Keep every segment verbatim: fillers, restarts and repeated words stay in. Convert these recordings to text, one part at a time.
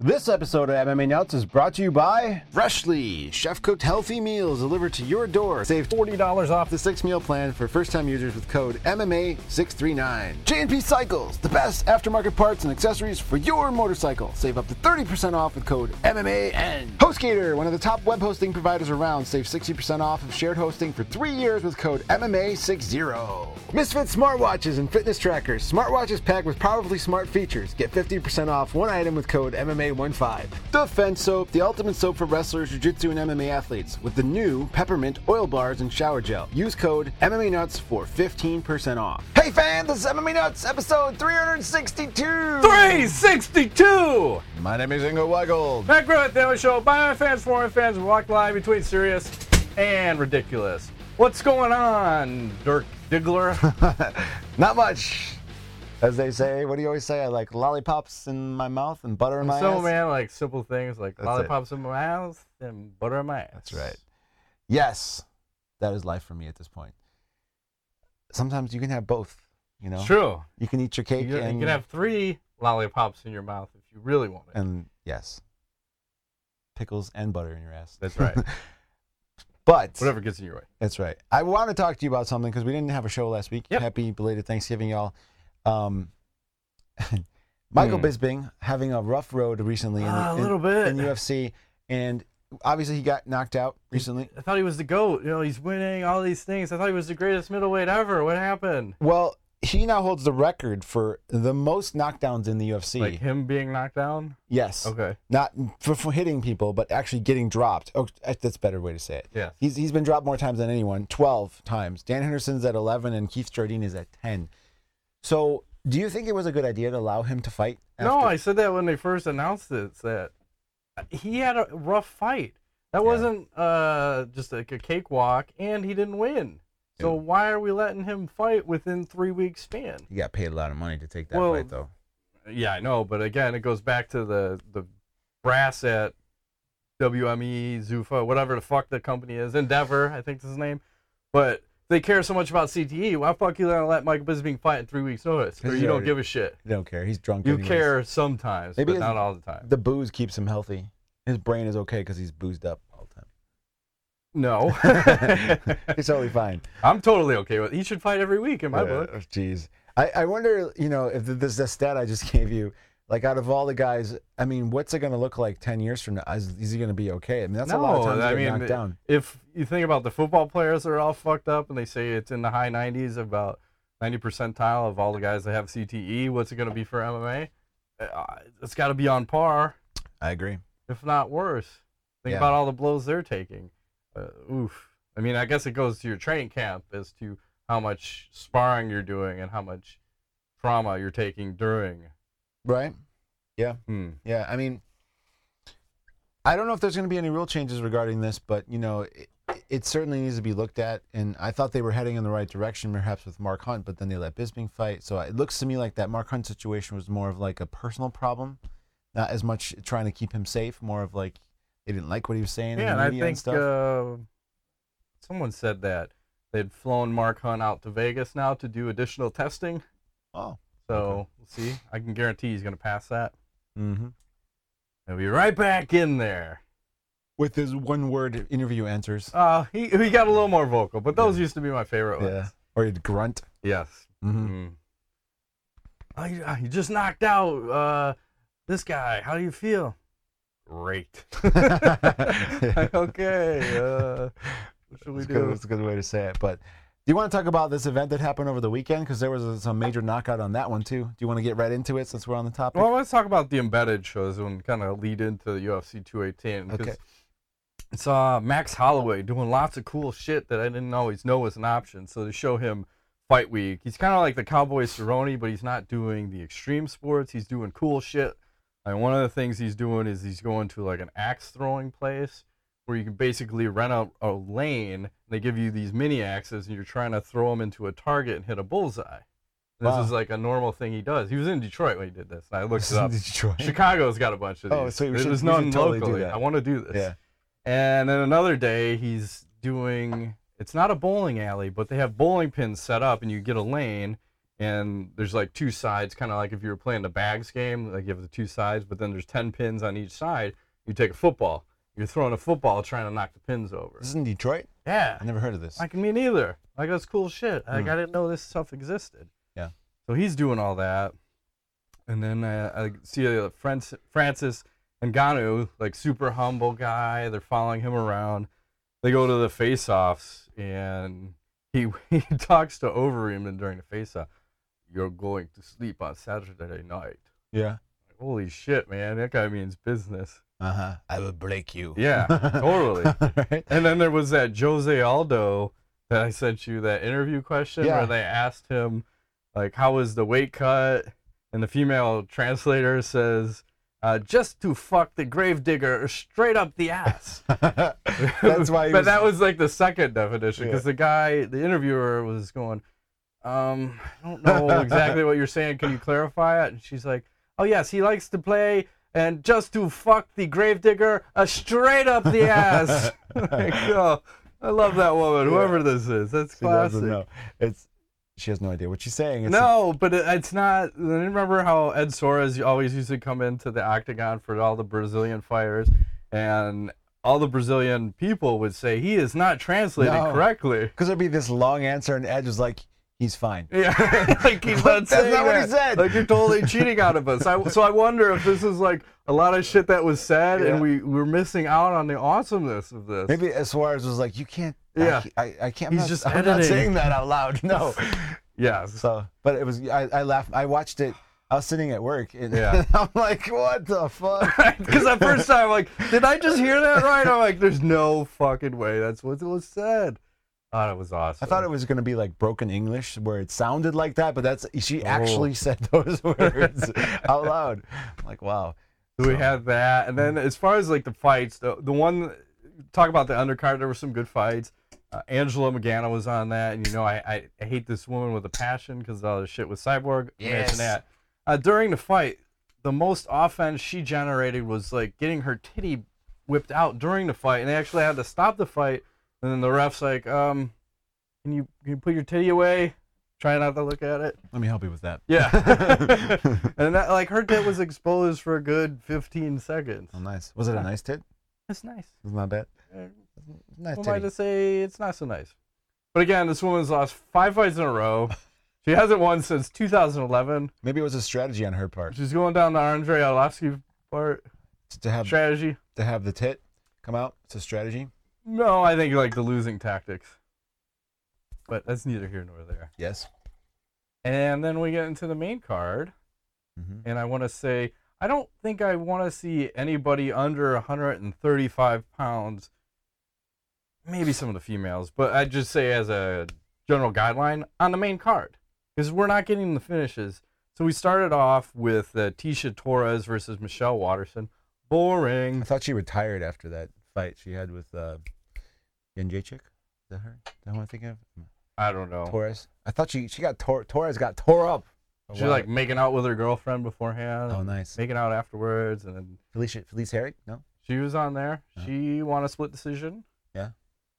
This episode of M M A Nuts is brought to you by Freshly, chef-cooked healthy meals delivered to your door. Save forty dollars off the six-meal plan for first-time users with code M M A six three nine. J and P Cycles, the best aftermarket parts and accessories for your motorcycle. Save up to thirty percent off with code M M A N. HostGator, one of the top web hosting providers around. Save sixty percent off of shared hosting for three years with code M M A sixty. Misfit smartwatches and fitness trackers. Smartwatches packed with powerfully smart features. Get fifty percent off one item with code M M A fifteen. Defense Soap, the ultimate soap for wrestlers, jiu-jitsu, and M M A athletes, with the new peppermint oil bars and shower gel. Use code M M A Nuts for fifteen percent off. Hey fans, this is M M A Nuts, episode three sixty-two. three sixty-two! My name is Ingo Weigel. Back with the show by my fans, for my fans, we walk live between serious and ridiculous. What's going on, Dirk Diggler? Not much. As they say, what do you always say? I like lollipops in my mouth and butter in my so, ass. man, like simple things like That's lollipops it. in my mouth and butter in my ass. That's right. Yes, that is life for me at this point. Sometimes you can have both, you know? True. You can eat your cake You, and... you can have three lollipops in your mouth if you really want it. And, yes, pickles and butter in your ass. That's right. But... Whatever gets in your way. That's right. I want to talk to you about something because we didn't have a show last week. Yep. Happy belated Thanksgiving, y'all. Um, Michael Hmm. Bisping having a rough road recently in, Ah, a in- little bit. in U F C, and obviously he got knocked out recently. I thought he was the GOAT. You know, he's winning all these things. I thought he was the greatest middleweight ever. What happened? Well, he now holds the record for the most knockdowns in the U F C. Like him being knocked down? Yes. Okay. Not for, for hitting people, but actually getting dropped. Oh, that's a better way to say it. Yeah. He's he's been dropped more times than anyone, twelve times. Dan Henderson's at eleven, and Keith Jardine is at ten. So, do you think it was a good idea to allow him to fight? After? No, I said that when they first announced it. That he had a rough fight. That Yeah. wasn't uh, just like a cakewalk, and he didn't win. So Yeah. why are we letting him fight within three weeks span? He got paid a lot of money to take that Well, fight, though. Yeah, I know, but again, it goes back to the the brass at W M E, Zuffa, whatever the fuck the company is, Endeavor, I think is his name. But they care so much about C T E. Why the fuck you gonna let Michael Bisping fight in three weeks' notice? Or He's you don't already- give a shit. He don't care. He's drunk. You anyways. care sometimes, Maybe but it's- not all the time. The booze keeps him healthy. His brain is okay because he's boozed up all the time. No. He's totally fine. I'm totally okay with it. He should fight every week in my book. Uh, Jeez. I, I wonder, you know, if this the stat I just gave you, like out of all the guys, I mean, what's it going to look like ten years from now? Is, is he going to be okay? I mean, that's a lot of times I to get mean, knocked down. if you think about the football players that are all fucked up and they say it's in the high nineties, about ninety percentile of all the guys that have C T E, what's it going to be for M M A? Uh, it's got to be on par, I agree. if not worse. Think Yeah. about all the blows they're taking. Uh, oof. I mean, I guess it goes to your training camp as to how much sparring you're doing and how much trauma you're taking during. Right? Yeah. Hmm. Yeah. I mean, I don't know if there's going to be any real changes regarding this, but, you know, it, it certainly needs to be looked at. And I thought they were heading in the right direction, perhaps with Mark Hunt, but then they let Bisping fight. So it looks to me like that Mark Hunt situation was more of like a personal problem, not as much trying to keep him safe, more of like they didn't like what he was saying Yeah, in and the I media and think stuff. uh, someone said that they'd flown Mark Hunt out to Vegas now to do additional testing. oh. So Okay. we'll see. I can guarantee he's going to pass that. Mm-hmm. He'll be right back in there. With his one-word interview answers. Uh, he he got a little more vocal, but those Yeah. used to be my favorite ones. Yeah. Or he'd grunt. Yes. Mm-hmm. Mm. Oh, you, uh, you just knocked out uh, this guy. How do you feel? Great. Okay. Uh, what should we That's do? good. That's a good way to say it. But do you want to talk about this event that happened over the weekend? Because there was a, some major knockout on that one, too. Do you want to get right into it since we're on the topic? Well, let's talk about the embedded shows and kind of lead into the U F C two eighteen. Okay. It's uh, Max Holloway doing lots of cool shit that I didn't always know was an option. So to show him fight week, he's kind of like the Cowboy Cerrone, but he's not doing the extreme sports. He's doing cool shit. And one of the things he's doing is he's going to like an axe throwing place where you can basically rent out a lane. And they give you these mini axes, and you're trying to throw them into a target and hit a bullseye. This Wow. is like a normal thing he does. He was in Detroit when he did this. And I looked it up. Detroit. Chicago's got a bunch of these. Oh, so we should- There's we should none totally do locally. that. I want to do this. Yeah. And then another day, he's doing, it's not a bowling alley, but they have bowling pins set up, and you get a lane, and there's like two sides, kind of like if you were playing the bags game, like you have the two sides, but then there's ten pins on each side. You take a football. You're throwing a football trying to knock the pins over. This is in Detroit? Yeah. I never heard of this. Like, me neither. Like, that's cool shit. Like, Mm. I didn't know this stuff existed. Yeah. So he's doing all that. And then uh, I see uh, Francis, Francis Ngannou, like, super humble guy. They're following him around. They go to the face-offs, and he he talks to Overeem during the face-off. You're going to sleep on Saturday night. Yeah. Holy shit, man. That guy means business. Uh-huh. I will break you. Yeah, totally. Right? And then there was that Jose Aldo that I sent you, that interview question Yeah. where they asked him, like, how was the weight cut? And the female translator says, uh, just to fuck the gravedigger straight up the ass. That's why he But was- that was like the second definition, because Yeah. the guy, the interviewer was going, um, I don't know exactly what you're saying. Can you clarify it? And she's like, oh, yes, he likes to play and just to fuck the gravedigger uh, straight up the ass. Like, oh, I love that woman, Yeah. whoever this is. That's She doesn't classic. know. It's she has no idea what she's saying. It's No, but it, it's not. Remember how Ed Soares always used to come into the octagon for all the Brazilian fighters, and all the Brazilian people would say he is not translating No. correctly. because there'd be this long answer, and Ed was like, "He's fine." Yeah, like he's But not that's saying not what he that. said. Like, you're totally cheating out of us. I, so I wonder if this is like a lot of shit that was said, Yeah. and we we're missing out on the awesomeness of this. Maybe as Suarez was like, "You can't." Yeah. I, I, I can't. He's I'm not, just I'm not editing. saying that out loud. No. Yeah. So, but it was. I, I laughed. I watched it. I was sitting at work, and Yeah. I'm like, "What the fuck?" Because the first time, I'm like, did I just hear that right? I'm like, there's no fucking way that's what was said. Oh, that was awesome. I thought it was gonna be like broken English, where it sounded like that, but that's she Oh. actually said those words out loud. I'm like, wow. So we had that, and then as far as like the fights, the the one talk about the undercard, there were some good fights. Uh, Angela Magana was on that, and you know I, I, I hate this woman with a passion because all the shit with Cyborg. I mentioned Yes. that. Uh, during the fight, the most offense she generated was like getting her titty whipped out during the fight, and they actually had to stop the fight. And then the ref's like, um, can you can you put your titty away? Try not to look at it. Let me help you with that. Yeah. And that, like, her tit was exposed for a good fifteen seconds. Oh, nice. Was it a nice tit? That's nice. It was not bad. Uh, Nice Who am I titty. to say it's not so nice? But again, this woman's lost five fights in a row. She hasn't won since two thousand eleven. Maybe it was a strategy on her part She's going down the Andre Arlovsky part to have strategy. to have the tit come out. It's a strategy. No, I think like the losing tactics. But that's neither here nor there. Yes. And then we get into the main card. Mm-hmm. And I want to say, I don't think I want to see anybody under one hundred thirty-five pounds. Maybe some of the females, but I'd just say as a general guideline on the main card, because we're not getting the finishes. So we started off with uh, Tisha Torres versus Michelle Watterson. Boring. I thought she retired after that fight she had with uh, Jędrzejczyk. Is that her? Is that who I'm thinking of? I don't know. Torres. I thought she she got tore. Torres got tore up. She was like making out with her girlfriend beforehand. Oh, nice. Making out afterwards, and then Felicia Felice Herrick? No. she was on there. Uh-huh. She won a split decision. Yeah.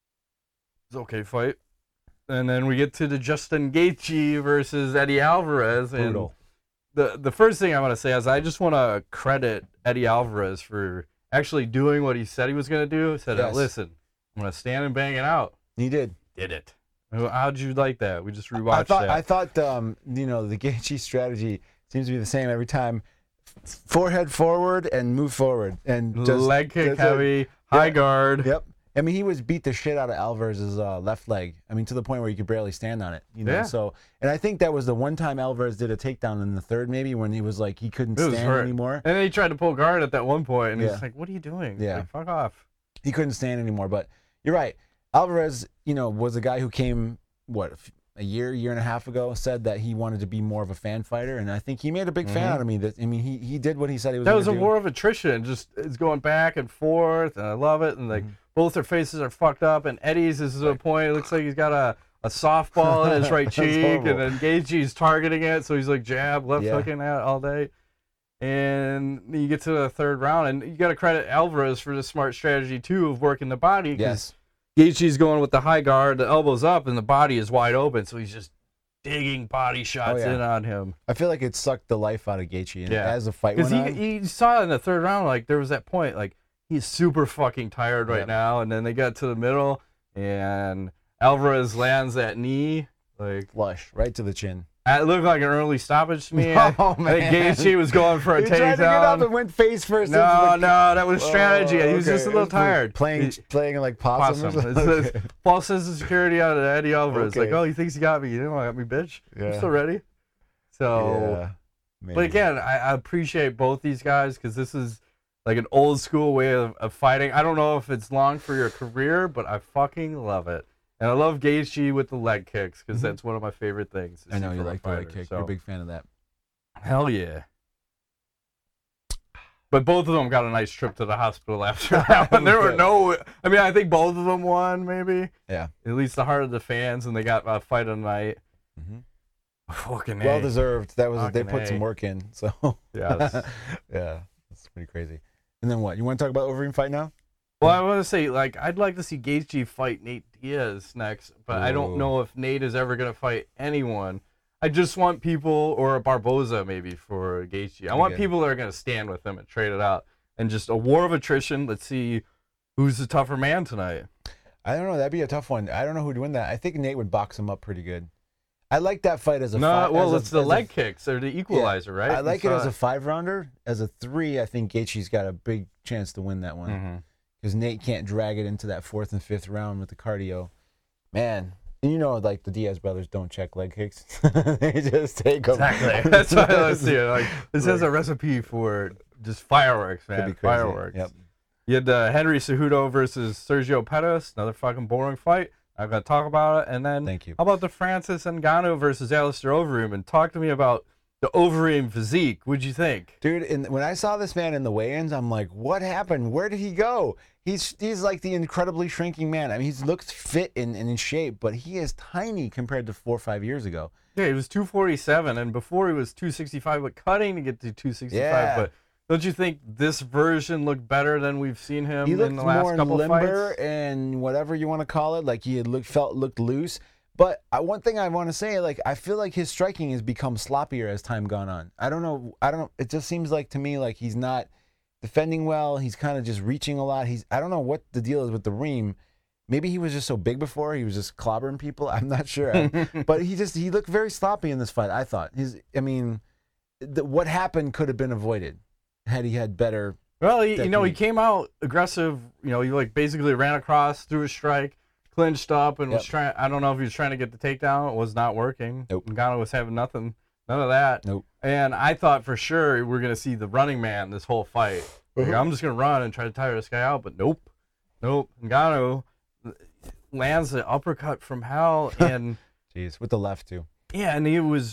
It's an okay fight. And then we get to the Justin Gaethje versus Eddie Alvarez. And Brutal. the the first thing I want to say is I just want to credit Eddie Alvarez for actually doing what he said he was going to do. He said, Yes. listen, I'm going to stand and bang it out. He did. Did it. How'd you like that? We just rewatched I thought that. I thought um you know the Gaethje strategy seems to be the same every time. Forehead forward and move forward and just Leg kick that's it. heavy, high Yeah. guard. Yep. I mean, he was beat the shit out of Alvarez's uh, left leg. I mean, to the point where he could barely stand on it. You know. Yeah. So, and I think that was the one time Alvarez did a takedown in the third, maybe when he was like he couldn't It was stand hurt. anymore. And then he tried to pull guard at that one point, and Yeah. he's like, what are you doing? Yeah. Like, fuck off. He couldn't stand anymore. But you're right. Alvarez, you know, was a guy who came what a year, year and a half ago, said that he wanted to be more of a fan fighter, and I think he made a big fan Mhm. out of me. That I mean, he he did what he said he was. That gonna was a do. war of attrition. Just it's going back and forth, and I love it. And like Mhm. both their faces are fucked up. And Eddie's is to a point. It looks like he's got a, a softball in his right That's cheek, horrible. and then Gaethje's targeting it, so he's like jab, left Yeah. hooking at it all day. And you get to the third round, and you got to credit Alvarez for the smart strategy too of working the body. 'cause Yes. Gaethje's going with the high guard, the elbows up, and the body is wide open, so he's just digging body shots oh, yeah. in on him. I feel like it sucked the life out of Gaethje. And yeah. as the fight went he, on. he saw it in the third round, like, there was that point, like, he's super fucking tired right yeah. now, and then they got to the middle, and Alvarez lands that knee, like... Flush, right to the chin. It looked like an early stoppage to me. Oh, I, man. I think Gaethje was going for a he takedown. He tried to get up and went face first. No, the... no, that was strategy. Oh, he was okay. just a little tired. Playing, he, playing like possum. possum. Or It okay. says, false sense of security out of Eddie Alvarez. Okay. Like, oh, he thinks he got me. You know, I got me, bitch. Yeah. I'm still ready. So, yeah, but again, I, I appreciate both these guys because this is like an old school way of, of fighting. I don't know if it's long for your career, but I fucking love it. And I love Gaethje with the leg kicks because mm-hmm. that's one of my favorite things. I know you like the leg kick. So. You're a big fan of that. Hell yeah. But both of them got a nice trip to the hospital after that one. There were no... I mean, I think both of them won, maybe. Yeah. At least the heart of the fans, and they got a fight of the night. Mm-hmm. Fucking well A. deserved. That was Fucking They put A. some work in, so... Yeah. That's... yeah. That's pretty crazy. And then what? You want to talk about Overeem fight now? Well, I want to say, like, I'd like to see Gaethje fight Nate Diaz next, but Ooh. I don't know if Nate is ever going to fight anyone. I just want people, or a Barboza maybe for Gaethje. I want okay. people that are going to stand with him and trade it out. And just a war of attrition. Let's see who's the tougher man tonight. I don't know. That'd be a tough one. I don't know who'd win that. I think Nate would box him up pretty good. I like that fight as a no. five. Well, as it's a, the as leg a, kicks. They're the equalizer, yeah, right? I like it's it as uh, a five rounder. As a three, I think Gaethje's got a big chance to win that one because mm-hmm. Nate can't drag it into that fourth and fifth round with the cardio. Man, and you know, like the Diaz brothers don't check leg kicks; they just take them. Exactly. That's why I see it. Like this has a recipe for just fireworks, man. Fireworks. Yep. You had uh, Henry Cejudo versus Sergio Pettis, another fucking boring fight. I'm going to talk about it. And then Thank you. How about the Francis Ngannou versus Alistair Overeem? And talk to me about the Overeem physique. What'd you think? Dude, in, when I saw this man in the weigh-ins, I'm like, what happened? Where did he go? He's he's like the incredibly shrinking man. I mean, he looks fit and, and in shape, but he is tiny compared to four or five years ago. Yeah, he was two forty-seven, and before he was two sixty-five, but cutting to get to two sixty-five. Yeah. But don't you think this version looked better than we've seen him he in the last more couple limber fights? And whatever you want to call it, like he had looked felt looked loose. But I, one thing I want to say, like I feel like his striking has become sloppier as time gone on. I don't know. I don't know. It just seems like to me like he's not defending well. He's kind of just reaching a lot. He's I don't know what the deal is with the Reem. Maybe he was just so big before. He was just clobbering people. I'm not sure. But he just he looked very sloppy in this fight. I thought his. I mean, the, what happened could have been avoided had he had better. Well, he, you know, he came out aggressive. You know, he like basically ran across, threw a strike, clinched up, and yep. was trying. I don't know if he was trying to get the takedown. It was not working. Nope. Ngannou was having nothing, none of that. Nope. And I thought for sure we were gonna see the running man this whole fight. Like, I'm just gonna run and try to tire this guy out, but nope, nope. Ngannou lands an uppercut from hell, and jeez, with the left too. Yeah, and he was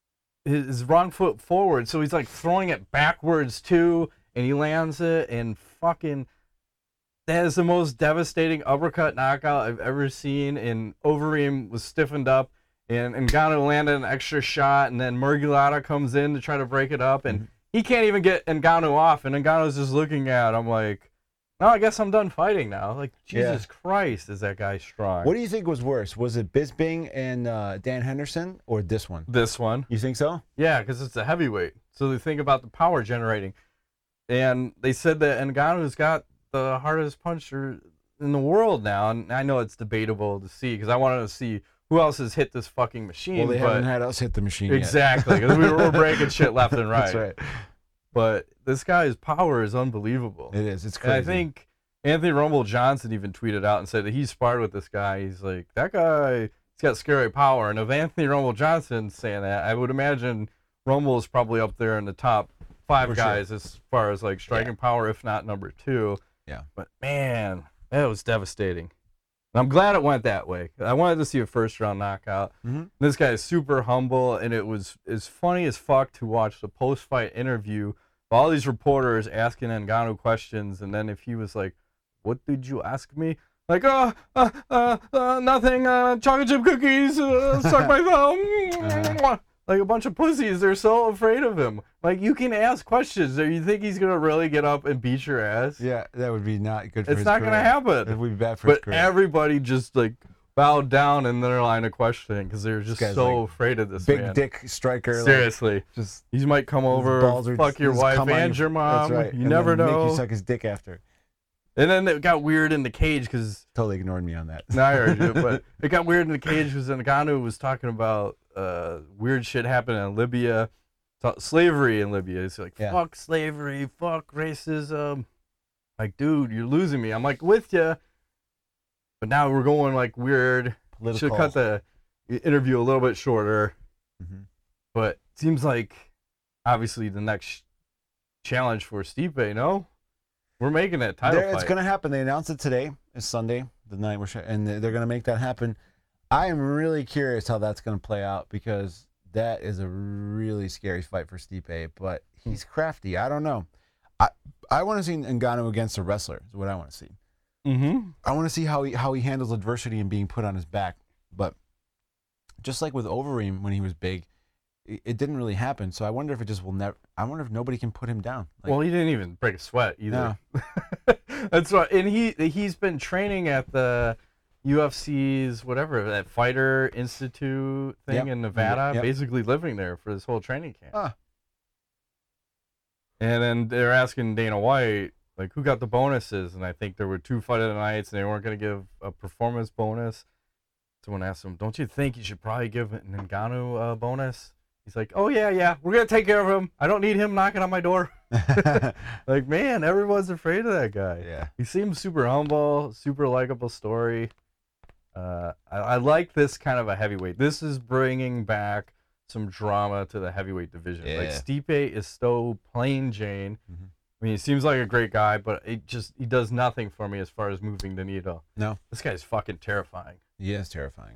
his wrong foot forward, so he's like throwing it backwards too, and he lands it, and fucking that is the most devastating uppercut knockout I've ever seen. And Overeem was stiffened up, and Ngannou landed an extra shot, and then Murgulata comes in to try to break it up, and he can't even get Ngannou off, and Ngannou's just looking at him like, no, I guess I'm done fighting now. Like, Jesus yeah. Christ, is that guy strong. What do you think was worse? Was it Bisping and uh, Dan Henderson, or this one? This one. You think so? Yeah, because it's a heavyweight. So they think about the power generating. And they said that Ngannou's got the hardest puncher in the world now. And I know it's debatable to see, because I wanted to see who else has hit this fucking machine. Well, they but haven't had us hit the machine exactly, because we were breaking shit left and right. That's right. But this guy's power is unbelievable. It is. It's crazy. And I think Anthony Rumble Johnson even tweeted out and said that he sparred with this guy. He's like, that guy, he's got scary power. And if Anthony Rumble Johnson's saying that, I would imagine Rumble is probably up there in the top five For guys sure. as far as like striking yeah. power, if not number two. Yeah. But man, that was devastating. And I'm glad it went that way. I wanted to see a first round knockout. Mm-hmm. This guy is super humble, and it was as funny as fuck to watch the post fight interview of all these reporters asking Ngannou questions, and then if he was like, what did you ask me? Like, oh, uh, uh, uh, nothing, uh, chocolate chip cookies, uh, suck my thumb. Uh-huh. Like a bunch of pussies, they're so afraid of him. Like, you can ask questions. Do you think he's going to really get up and beat your ass? Yeah, that would be not good for it's his not career. going to happen. It would be bad for but his career. Everybody just, like, bowed down in their line of questioning because they were just so like afraid of this big man. dick striker. Seriously, like, just he might come over, fuck your wife and your mom. That's right. You and never then know. Make you suck his dick after. And then it got weird in the cage because totally ignored me on that. No, I heard you, but it got weird in the cage because Ngannou was talking about uh, weird shit happening in Libya, t- slavery in Libya. He's like, Yeah. fuck slavery, fuck racism. Like, dude, you're losing me. I'm like, with you. But now we're going like weird. Political. Should cut the interview a little bit shorter. Mm-hmm. But it seems like obviously the next challenge for Stipe, no? We're making that title There, fight. it's going to happen. They announced it today. It's Sunday, the night we're sh- and they're going to make that happen. I am really curious how that's going to play out because that is a really scary fight for Stipe. But he's crafty. I don't know. I I want to see Ngannou against a wrestler. Is what I want to see. Mm-hmm. I want to see how he how he handles adversity and being put on his back. But just like with Overeem when he was big, it, it didn't really happen. So I wonder if it just will never. I wonder if nobody can put him down. Like, Well, he didn't even break a sweat either. No. That's right. And he he's been training at the U F C's whatever that Fighter Institute thing Yep. in Nevada, Yep. basically living there for this whole training camp. Ah. And then they're asking Dana White like who got the bonuses, and I think there were two fight of the nights, and they weren't going to give a performance bonus. Someone asked him, "Don't you think you should probably give Ngannou a bonus?" He's like, "Oh yeah, yeah, we're gonna take care of him. I don't need him knocking on my door." Like, man, everyone's afraid of that guy. Yeah. He seems super humble, super likable story. Uh, I, I like this kind of a heavyweight. This is bringing back some drama to the heavyweight division. Like Yeah. Stipe is so plain Jane. Mhm. I mean, he seems like a great guy, but it just he does nothing for me as far as moving the needle. No. This guy's fucking terrifying. He is terrifying.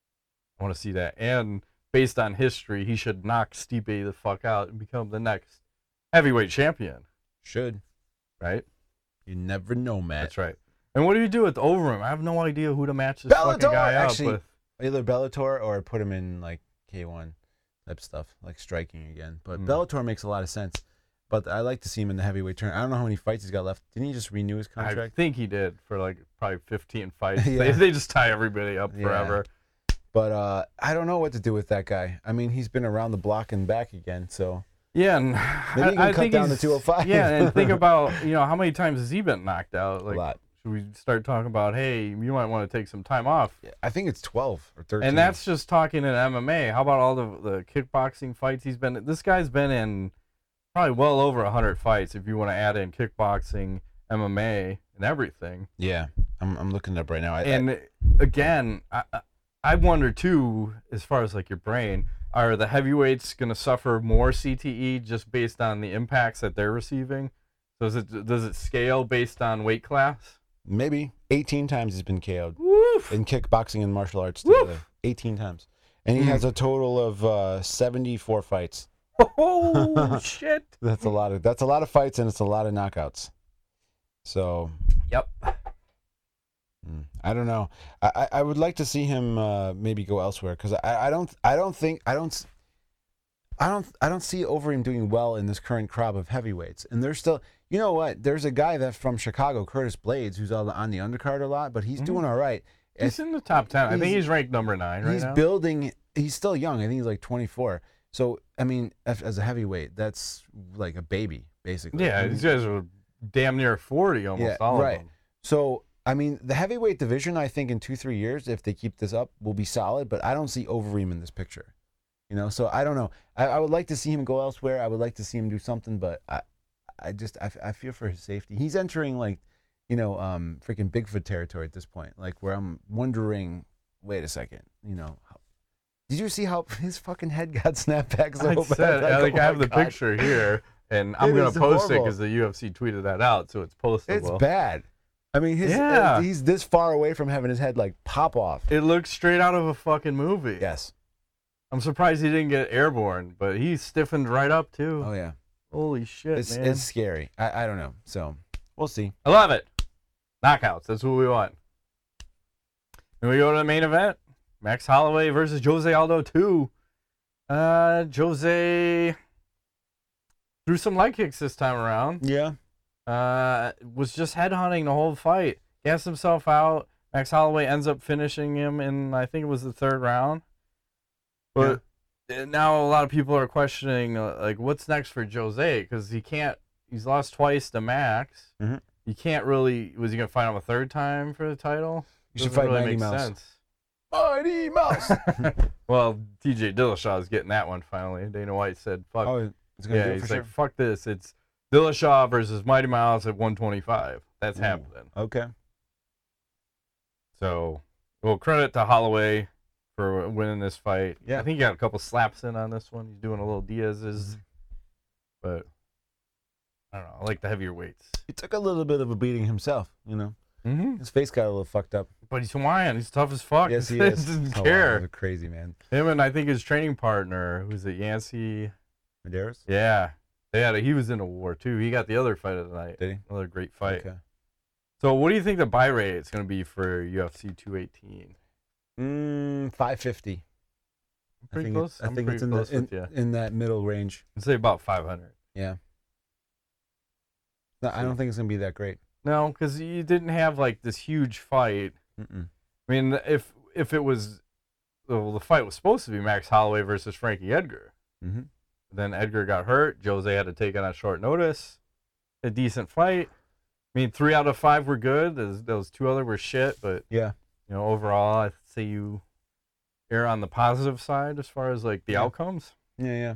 I want to see that. And based on history, he should knock Stipe the fuck out and become the next heavyweight champion. Should. Right? You never know, Matt. That's right. And what do you do with Overeem? I have no idea who to match this Bellator, fucking guy actually. up with. Either Bellator or put him in like K one type stuff, like striking again. But Mm. Bellator makes a lot of sense. But I like to see him in the heavyweight tournament. I don't know how many fights he's got left. Didn't he just renew his I contract? think he did for like probably fifteen fights. Yeah. they, they just tie everybody up Yeah. forever. But uh, I don't know what to do with that guy. I mean, he's been around the block and back again, so Yeah, and maybe I, he can I cut think down to he's- two oh five. Yeah, and think about, you know, how many times has he been knocked out? Like, a lot. should we start talking about, hey, you might want to take some time off? Yeah, I think it's twelve or thirteen. And that's just talking in M M A. How about all the the kickboxing fights he's been in? This guy's been in probably well over one hundred fights if you want to add in kickboxing, M M A, and everything. yeah. I'm I'm looking it up right now. I, And I, again, I, I- I wonder too, as far as like your brain, are the heavyweights going to suffer more C T E just based on the impacts that they're receiving? Does it does it scale based on weight class? maybe eighteen times he's been K O'd Woof. in kickboxing and martial arts Woof. together. eighteen times, and he Mm. has a total of uh, seventy-four fights. Oh shit! That's a lot of that's a lot of fights, and it's a lot of knockouts. So Yep. mm, I don't know. I, I I would like to see him uh, maybe go elsewhere because I, I don't I don't think I don't I don't I don't see Overeem doing well in this current crop of heavyweights. And there's still, you know what? There's a guy that's from Chicago, Curtis Blades, who's on the, on the undercard a lot, but he's Mhm. doing all right. He's in the top ten. I think he's- he's ranked number nine right he's now. building. He's still young. I think he's like twenty-four. So I mean, as, as a heavyweight, that's like a baby, basically. Yeah, I mean, these guys are damn near forty almost, Yeah, all right. of them. So I mean, the heavyweight division, I think in two three years, if they keep this up, will be solid. But I don't see Overeem in this picture. You know, so I don't know. I, I would like to see him go elsewhere. I would like to see him do something, but I, I just I, I fear for his safety. He's entering like, you know, um, freaking Bigfoot territory at this point. Like where I'm wondering, wait a second, you know. How, did you see how his fucking head got snapped back so I bad? said, I Like, think oh I have my the God. picture here, and I'm It gonna is post it horrible. because the U F C tweeted that out, so it's postable. It's bad. I mean, his Yeah. uh, he's this far away from having his head like pop off. It looks straight out of a fucking movie. Yes. I'm surprised he didn't get airborne, but he stiffened right up too. Oh yeah. Holy shit, It's man! it's scary. I, I don't know. So we'll see. I love it. Knockouts. That's what we want. Then we go to the main event. Max Holloway versus Jose Aldo two. Uh, Jose threw some leg kicks this time around. Yeah. Uh, was just headhunting the whole fight. Gassed himself out. Max Holloway ends up finishing him in, I think it was the third round. But yeah. now a lot of people are questioning, uh, like, what's next for Jose? Because he can't, he's lost twice to Max. Mm-hmm. You can't really, was he going to fight him a third time for the title? You should fight really Mighty make Mouse. Sense. Mighty Mouse! Well, T J Dillashaw is getting that one finally. Dana White said, fuck. Oh, it's gonna yeah, do it he's for like, sure. fuck this. It's Dillashaw versus Mighty Mouse at one twenty-five. That's Ooh, happening. Okay. So, well, credit to Holloway for winning this fight. Yeah. I think he got a couple slaps in on this one. He's doing a little Diaz's, but I don't know. I like the heavier weights. He took a little bit of a beating himself, you know. Mm-hmm. His face got a little fucked up. But he's Hawaiian. He's tough as fuck. Yes, he he is. doesn't Oh, wow, care. they're crazy, man. Him and I think his training partner, who's it, Yancey. Medeiros? Yeah. They had a, he was in a war, too. He got the other fight of the night. Did he? Another great fight. Okay. So what do you think the buy rate is going to be for U F C two eighteen? Mm, five fifty. Pretty I think close. It, I I'm think pretty it's in, close the, in, with you. in that middle range. I'd say about five hundred. Yeah. No, I don't think it's going to be that great. No, because you didn't have like this huge fight. Mm-mm. I mean, if if it was, well, the fight was supposed to be Max Holloway versus Frankie Edgar. Mm-hmm. Then Edgar got hurt. Jose had to take it on short notice. A decent fight. I mean, three out of five were good. Those, those two other were shit. But Yeah. you know, overall, I'd say you err on the positive side as far as like the Yeah. outcomes. Yeah, yeah.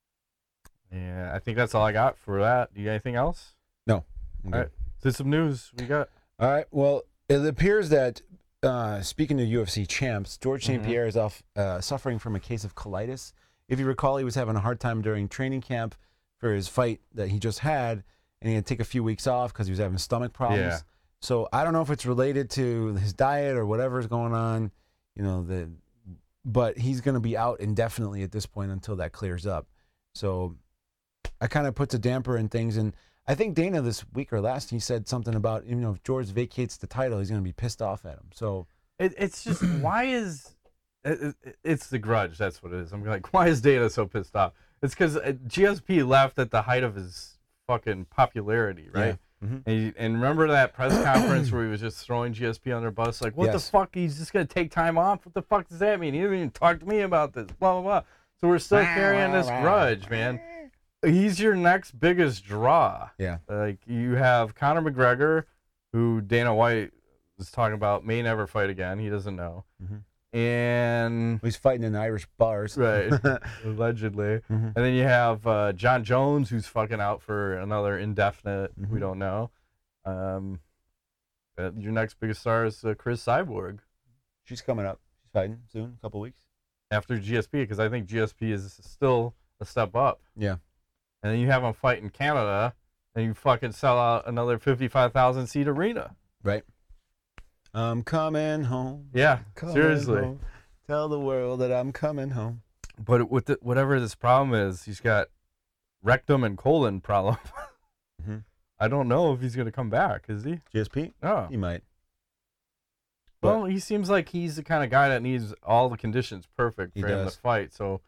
Yeah, I think that's all I got for that. Do you got anything else? No. All right. So some news we got. All right. Well, it appears that, uh, speaking of U F C champs, George Saint Pierre Mhm. is off uh, suffering from a case of colitis. If you recall, he was having a hard time during training camp for his fight that he just had, and he had to take a few weeks off because he was having stomach problems. Yeah. So I don't know if it's related to his diet or whatever's going on, you know, the, but he's going to be out indefinitely at this point until that clears up. So I kind of puts a damper in things, and I think Dana this week or last, he said something about, you know, if George vacates the title, he's going to be pissed off at him. So It, it's just, why is, it, it, it's the grudge, that's what it is. I'm like, why is Dana so pissed off? It's because G S P left at the height of his fucking popularity, right? Yeah. Mm-hmm. And, he, and remember that press conference where he was just throwing G S P under the bus? Like, what Yes. the fuck? He's just going to take time off? What the fuck does that mean? He didn't even talk to me about this, blah, blah, blah. So we're still carrying this grudge, man. He's your next biggest draw. Yeah. Like, you have Conor McGregor, who Dana White was talking about may never fight again. He doesn't know. Mhm. And, He's fighting in Irish bars. right, allegedly. Mhm. And then you have uh, John Jones, who's fucking out for another indefinite. We Mhm. don't know. Um, uh, your next biggest star is uh, Chris Cyborg She's coming up. She's fighting soon, a couple weeks. after G S P, because I think G S P is still a step up. Yeah. And then you have him fight in Canada, and you fucking sell out another fifty-five thousand seat arena. Right. I'm coming home. Yeah, Coming seriously. home. Tell the world that I'm coming home. But with the, whatever this problem is, he's got rectum and colon problem. Mhm. I don't know if he's going to come back, is he? G S P? Oh. He might. Well, he seems like he's the kind of guy that needs all the conditions perfect He for him does. to fight. So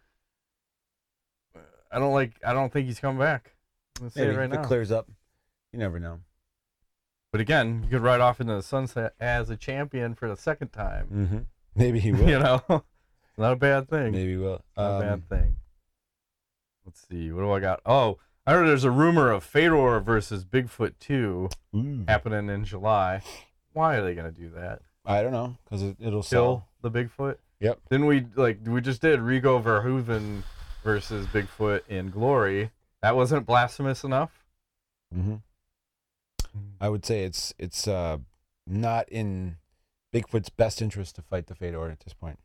uh, I don't like. I don't think he's coming back. I'm gonna say Maybe it right if it now. clears up. You never know. But again, you could ride off into the sunset as a champion for the second time. Mm-hmm. Maybe he will. You know, not a bad thing. Maybe he will. Not Um, a bad thing. Let's see. What do I got? Oh, I heard there's a rumor of Fedor versus Bigfoot two ooh. happening in July. Why are they gonna do that? I don't know, because it, it'll Kill sell. the Bigfoot? Yep. Then we like we just did Rigo Verhoeven versus Bigfoot in Glory. That wasn't blasphemous enough. Mm-hmm. I would say it's it's uh, not in Bigfoot's best interest to fight the Fedor at this point.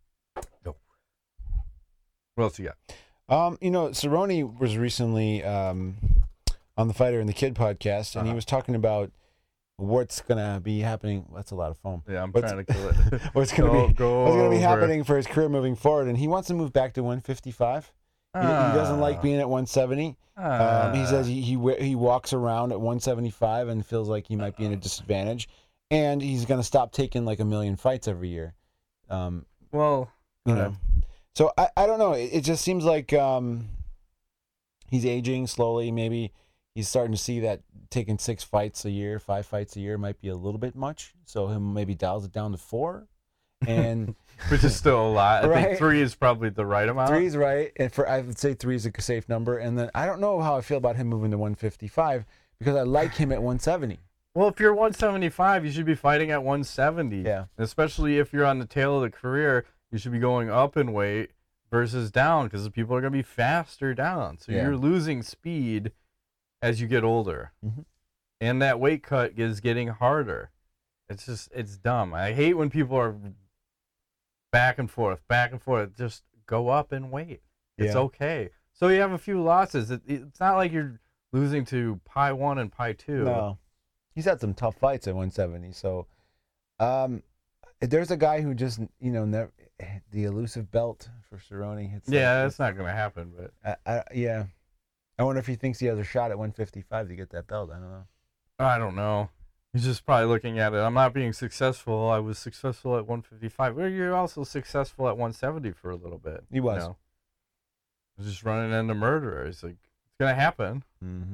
What else you got? Um, you know, Cerrone was recently um, on the Fighter and the Kid podcast, and he Uh-huh. was talking about what's gonna be happening. That's a lot of foam. Yeah, I'm What's- trying to kill it. What's gonna Go- be go what's gonna be over. happening for his career moving forward? And he wants to move back to one fifty-five. He, he doesn't like being at one seventy. Um, he says he, he wa- he walks around at one seventy-five and feels like he might be in a disadvantage, and he's gonna stop taking like a million fights every year. Um, Well, you okay. know, so I, I don't know. It, it just seems like um, he's aging slowly. Maybe he's starting to see that taking six fights a year, five fights a year might be a little bit much. So him maybe dials it down to four, and which is still a lot. I Right? think three is probably the right amount. Three's right, and for I would say three is a safe number. And then I don't know how I feel about him moving to one fifty-five because I like him at one seventy. Well, if you're one seventy-five, you should be fighting at one seventy. Yeah. Especially if you're on the tail of the career, you should be going up in weight versus down because people are going to be faster down. So Yeah. you're losing speed as you get older. Mhm. And that weight cut is getting harder. It's just, it's dumb. I hate when people are back and forth, back and forth. Just go up in weight. It's Yeah. okay. So you have a few losses. It, it's not like you're losing to Pi one and Pi two. No, he's had some tough fights at one seventy. So, um, there's a guy who just you know never, the elusive belt for Cerrone. It's Yeah, like, that's not going to happen. But I, I, yeah. I wonder if he thinks he has a shot at one fifty-five to get that belt. I don't know. I don't know. He's just probably looking at it. I'm not being successful. I was successful at one fifty-five. Well, you're also successful at one seventy for a little bit. He was. You know? I was just running into murderers. Like, it's going to happen. Mm-hmm.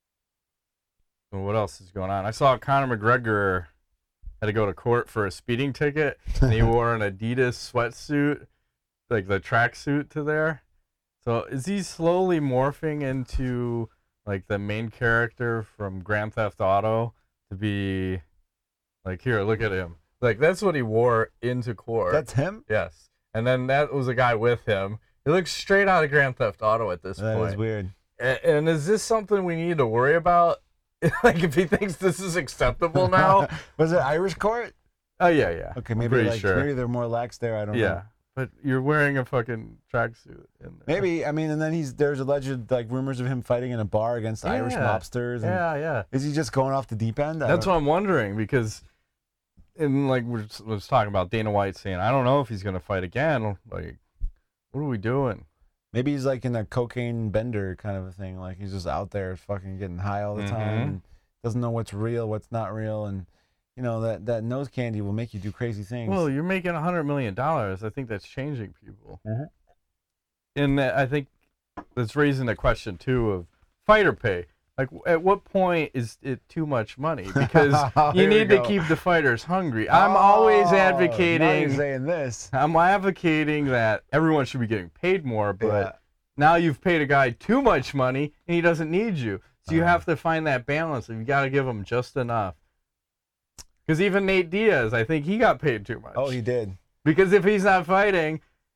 And what else is going on? I saw Conor McGregor had to go to court for a speeding ticket, and he wore an Adidas sweatsuit, like the tracksuit to there. So is he slowly morphing into like the main character from Grand Theft Auto to be like, here, look at him. Like, that's what he wore into court. That's him? Yes. And then that was a guy with him. He looks straight out of Grand Theft Auto at this That point. is weird. A- And is this something we need to worry about? Like, if he thinks this is acceptable now? Was it Irish court? Oh, yeah, yeah. Okay, I'm maybe pretty like sure. maybe they're more lax there. I don't Yeah. know. But you're wearing a fucking tracksuit. in there. Maybe I mean, and then he's there's alleged like rumors of him fighting in a bar against Irish Yeah. mobsters. And Yeah, yeah. Is he just going off the deep end? I That's don't- what I'm wondering because, and like we was talking about Dana White saying, I don't know if he's gonna fight again. Like, what are we doing? Maybe he's like in a cocaine bender kind of a thing. Like he's just out there fucking getting high all the time Mhm. and doesn't know what's real, what's not real, and you know that that nose candy will make you do crazy things. Well, you're making a hundred million dollars. I think that's changing people, Mhm. and that, I think that's raising the question too of fighter pay. Like, at what point is it too much money? Because you Here we need to go. keep the fighters hungry. I'm always Oh, now advocating. you're saying this. I'm advocating that everyone should be getting paid more, but Yeah. now you've paid a guy too much money and he doesn't need you. So you Uh-huh. have to find that balance. You got to give him just enough. Because even Nate Diaz, I think he got paid too much. Oh, he did. Because if he's not fighting,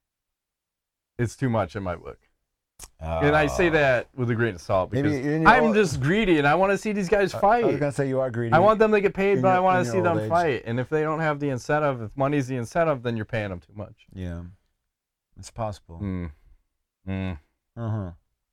it's too much in my book. And I say that with a grain of salt because Maybe in your I'm old- just greedy and I want to see these guys I fight. was gonna say you are greedy. I want them to get paid, in but I your- want in to your see old them age. fight. And if they don't have the incentive, if money's the incentive, then you're paying them too much. Yeah, it's possible. Mm. Mm. Uh huh.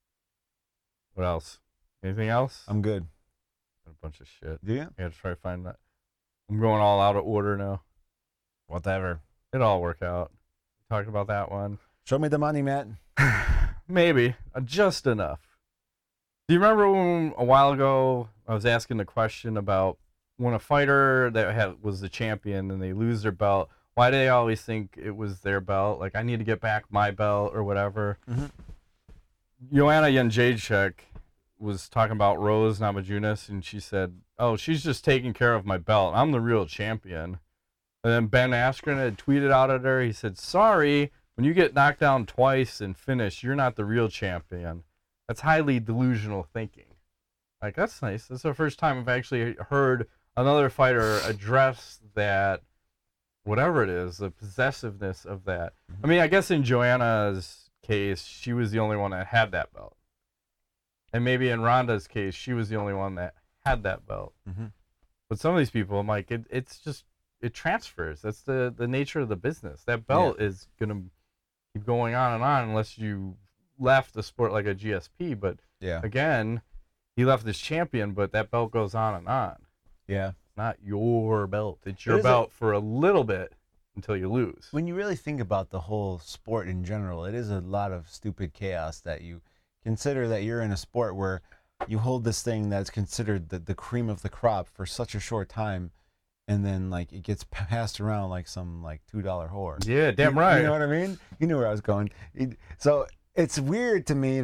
What else? Anything else? I'm good. A bunch of shit. Do you? I gotta try to find that. I'm going all out of order now. Whatever. It'll all work out. Talking about that one. Show me the money, Matt. Maybe. Uh, just enough. Do you remember when a while ago I was asking the question about when a fighter that had was the champion and they lose their belt, why do they always think it was their belt? Like, I need to get back my belt or whatever. Mhm. Joanna Jędrzejczyk was talking about Rose Namajunas, and she said, oh, she's just taking care of my belt. I'm the real champion. And then Ben Askren had tweeted out at her. He said, sorry, when you get knocked down twice and finish, you're not the real champion. That's highly delusional thinking. Like, that's nice. That's the first time I've actually heard another fighter address that, whatever it is, the possessiveness of that. I mean, I guess in Joanna's case, she was the only one that had that belt. And maybe in Ronda's case, she was the only one that had that belt. Mm-hmm. But some of these people, I'm like, it, it's just, it transfers. That's the, the nature of the business. That belt Yeah. is going to keep going on and on unless you left the sport like a G S P. But Yeah. again, he left as champion, but that belt goes on and on. Yeah. Not your belt. It's your It is a- belt for a little bit until you lose. When you really think about the whole sport in general, it is a lot of stupid chaos that you consider that you're in a sport where you hold this thing that's considered the, the cream of the crop for such a short time, and then like it gets passed around like some like two dollar whore. Yeah, damn You- right. You know what I mean? You knew where I was going. It- so it's weird to me that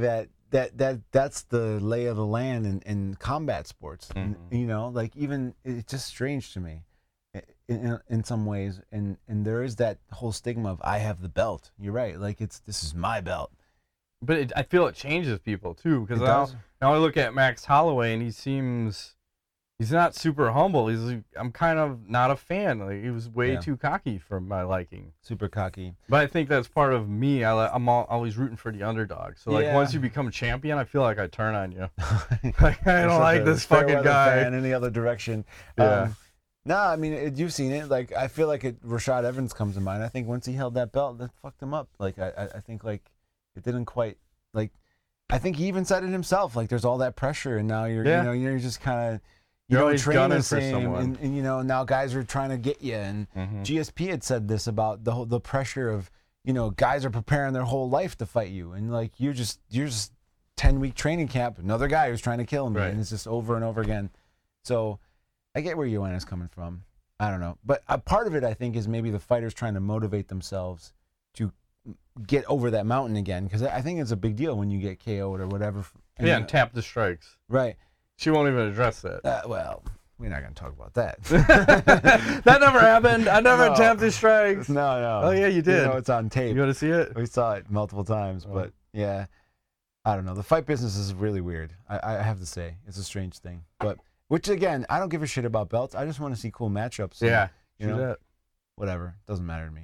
that that that's the lay of the land in, in combat sports. Mhm. And, you know, like even it's just strange to me in, in in some ways. And and there is that whole stigma of I have the belt. You're right. Like it's this is my belt. But it, I feel it changes people too, because It now, does. now I look at Max Holloway and he seems he's not super humble. He's like, I'm kind of not a fan. Like he was way Yeah. too cocky for my liking. Super cocky. But I think that's part of me. I, li- I'm all, always rooting for the underdog. So like Yeah. once you become a champion, I feel like I turn on you. Like, I don't like this fair fucking weather guy. fan in the other direction. Yeah. Um, no, I mean it, you've seen it. Like I feel like it, Rashad Evans comes to mind. I think once he held that belt, that fucked him up. Like I, I, I think like it didn't quite like. I think he even said it himself. Like there's all that pressure, and now you're Yeah. you know you're just kind of you You're don't always train gunning the for same, someone. and, and you know now guys are trying to get you. And Mhm. G S P had said this about the whole the pressure of you know guys are preparing their whole life to fight you, and like you're just you're just ten week training camp, another guy who's trying to kill me, Right. and it's just over and over again. So I get where Joanna's coming from. I don't know, but a part of it I think is maybe the fighters trying to motivate themselves to get over that mountain again, because I think it's a big deal when you get K O'd or whatever. And Yeah, you- and tap the strikes. right. She won't even address that. Uh, well, we're not going to talk about that. That never happened. I never No. tapped the strikes. No, no. Oh, yeah, you did. know, it's on tape. You want to see it? We saw it multiple times, Oh. but yeah, I don't know. The fight business is really weird. I, I have to say, it's a strange thing. But which again, I don't give a shit about belts. I just want to see cool matchups. and, Yeah. you do know, that. whatever. Doesn't matter to me.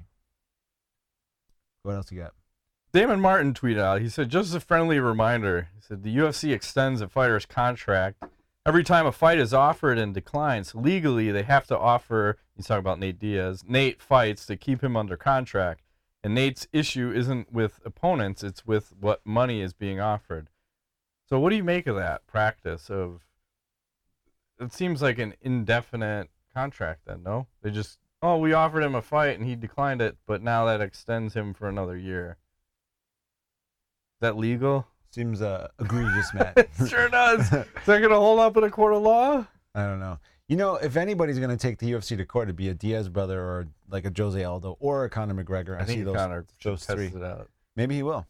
What else you got? Damon Martin tweeted out, he said, just a friendly reminder. He said, the U F C extends a fighter's contract every time a fight is offered and declines. Legally, they have to offer, he's talking about Nate Diaz, Nate fights to keep him under contract. And Nate's issue isn't with opponents, it's with what money is being offered. So what do you make of that practice of, it seems like an indefinite contract then, no? They just, oh, we offered him a fight and he declined it, but now that extends him for another year. Is that legal? Seems uh, egregious, Matt. It sure does. Is that going to hold up in a court of law? I don't know. You know, if anybody's going to take the U F C to court, it'd be a Diaz brother or like a Jose Aldo or a Conor McGregor. I, I see think those. Connor those should three. test it out. Maybe he will.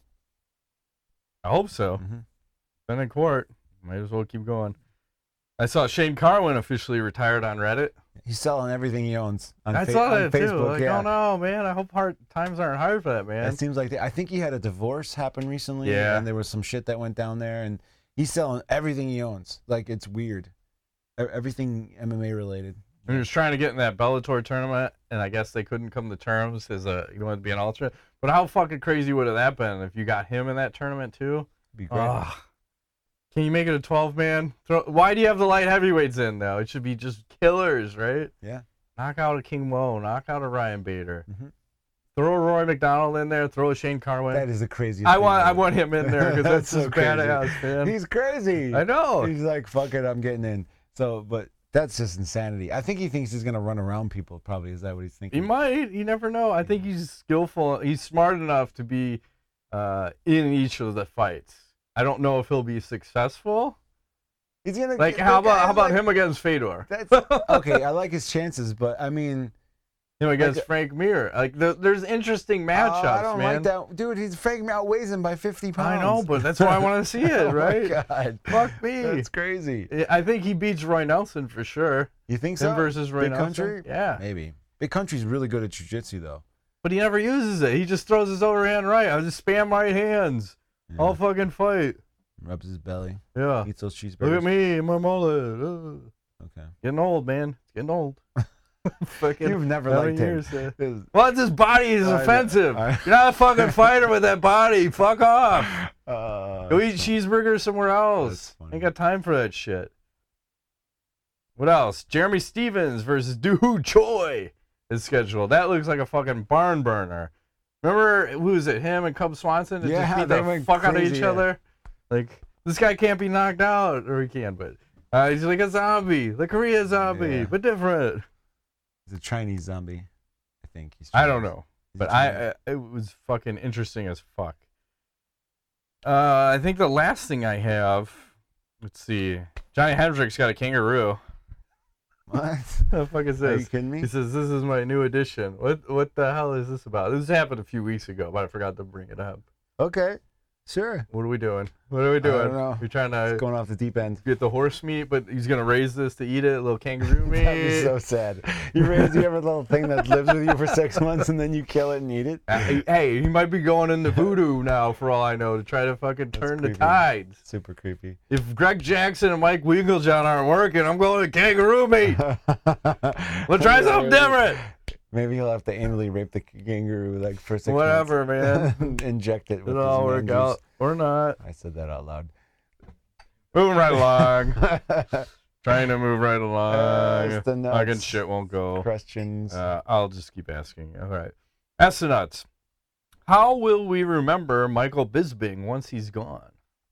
I hope so. Mhm. Been in court. Might as well keep going. I saw Shane Carwin officially retired on Reddit. He's selling everything he owns on, I fa- saw on that Facebook. too. Like, yeah. oh no, man! I hope hard times aren't hard for that man. It seems like they, I think he had a divorce happen recently, Yeah. and there was some shit that went down there, and he's selling everything he owns. Like it's weird, E- everything M M A related. He was trying to get in that Bellator tournament, and I guess they couldn't come to terms as a you wanted to be an alternate. But how fucking crazy would have that been if you got him in that tournament too? Be great. Ugh. Can you make it a twelve man? Throw, why do you have the light heavyweights in now? It should be just killers, right? Yeah. Knock out a King Mo, knock out a Ryan Bader. Mhm. Throw a Roy McDonald in there, throw a Shane Carwin. That is the craziest. I thing want I ever. want him in there because that's, so just crazy. badass, man. He's crazy. I know. He's like, fuck it, I'm getting in. So, but that's just insanity. I think he thinks he's gonna run around people. Probably is that what he's He thinking? might. You never know. I think he's skillful. He's smart enough to be uh, in each of the fights. I don't know if he'll be successful. He's gonna Like, the how about guy's how about like- him against Fedor? That's okay. I like his chances, but I mean, Him against Like- Frank Mir. Like, the, there's interesting matchups, oh, I don't man. like that, dude. He's Frank outweighs him by fifty pounds. I know, but that's why I want to see it, Oh my right? God. Fuck me. That's crazy. I think he beats Roy Nelson for sure. You think Him so? versus Roy Big Nelson. Country? Yeah. Maybe. Big Country's really good at jiu-jitsu, though. But he never uses it. He just throws his overhand right. I just spam right hands. Yeah. All fucking fight. Rubs his belly. Yeah. Eats those cheeseburgers. Look at me, my mullet. Ugh. Okay. Getting old, man. It's getting old. Fucking You've never how liked many him. years, uh, His- Well, this body is I know. offensive. I- You're not a fucking fighter with that body. Fuck off. Uh, Go eat cheeseburgers somewhere That's else. funny. Ain't got time for that shit. What else? Jeremy Stevens versus Doo Choi is scheduled. That looks like a fucking barn burner. Remember, who was it? Him and Cub Swanson that Yeah, just beat they the went fuck out of crazy, each yeah. other? Like, this guy can't be knocked out. Or he can, but uh, he's like a zombie. The Korea zombie, Yeah. but different. He's a Chinese zombie. I think he's. I don't Chinese. know. He's But a I, Chinese. uh, it was fucking interesting as fuck. Uh, I think the last thing I have, let's see, Johnny Hendricks got a kangaroo. What? The fuck is Are you this? kidding me? He says this is my new edition. What what the hell is this about? This happened a few weeks ago, but I forgot to bring it up. Okay. Sure. What are we doing? What are we doing? I don't know. You're trying to It's going off the deep end. get the horse meat, but he's gonna raise this to eat it, a little kangaroo meat. That'd be so sad. You raise you have a little thing that lives with you for six months and then you kill it and eat it. Uh, hey, he might be going into voodoo now, for all I know, to try to fucking turn the creepy. tides. Super creepy. If Greg Jackson and Mike Winklejohn aren't working, I'm going to kangaroo meat. We'll try something different. Maybe he'll have to anally rape the kangaroo like for six Whatever, months. man. Inject it with It'll his all work man out juice. or not. I said that out loud. Moving right along. Trying to move right along. Ask the nuts. Fucking shit won't go. Questions. Uh, I'll just keep asking. All right. Ask the nuts. How will we remember Michael Bisping once he's gone?